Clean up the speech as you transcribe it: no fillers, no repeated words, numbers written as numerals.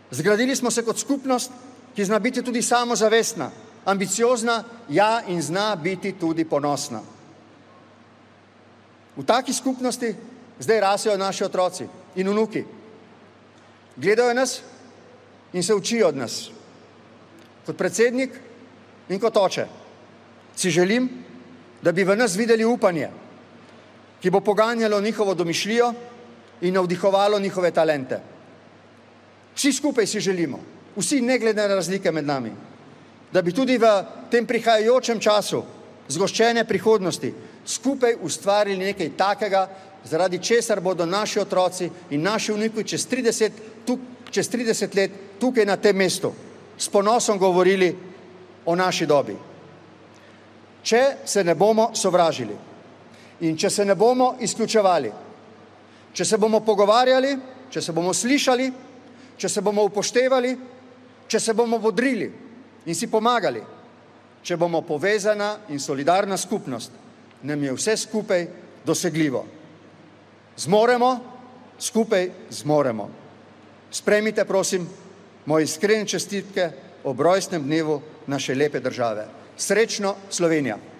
Zgradili smo se kot skupnost, ki zna biti tudi samozavestna, ambiciozna, ja, in zna biti tudi ponosna. V taki skupnosti zdaj rasejo naši otroci in vnuki. Gledajo nas in se učijo od nas. Kot predsednik in kot oče si želim, da bi v nas videli upanje, ki bo poganjalo njihovo domišljijo in navdihovalo njihove talente. Vsi skupaj si želimo, vsi ne glede na razlike med nami, da bi tudi v tem prihajajočem času zgoščene prihodnosti skupaj ustvarili nekaj takega, zaradi česar bodo naši otroci in naši vnuki čez 30 let tukaj na tem mestu s ponosom govorili o naši dobi. Če se ne bomo sovražili in če se ne bomo izključevali, če se bomo pogovarjali, če se bomo slišali, če se bomo upoštevali, če se bomo bodrili in si pomagali, če bomo povezana in solidarna skupnost, nam je vse skupaj dosegljivo. Zmoremo, skupaj zmoremo. Sprejmite, prosim, moje iskrene čestitke ob rojstnem dnevu naše lepe države. Srečno, Slovenija!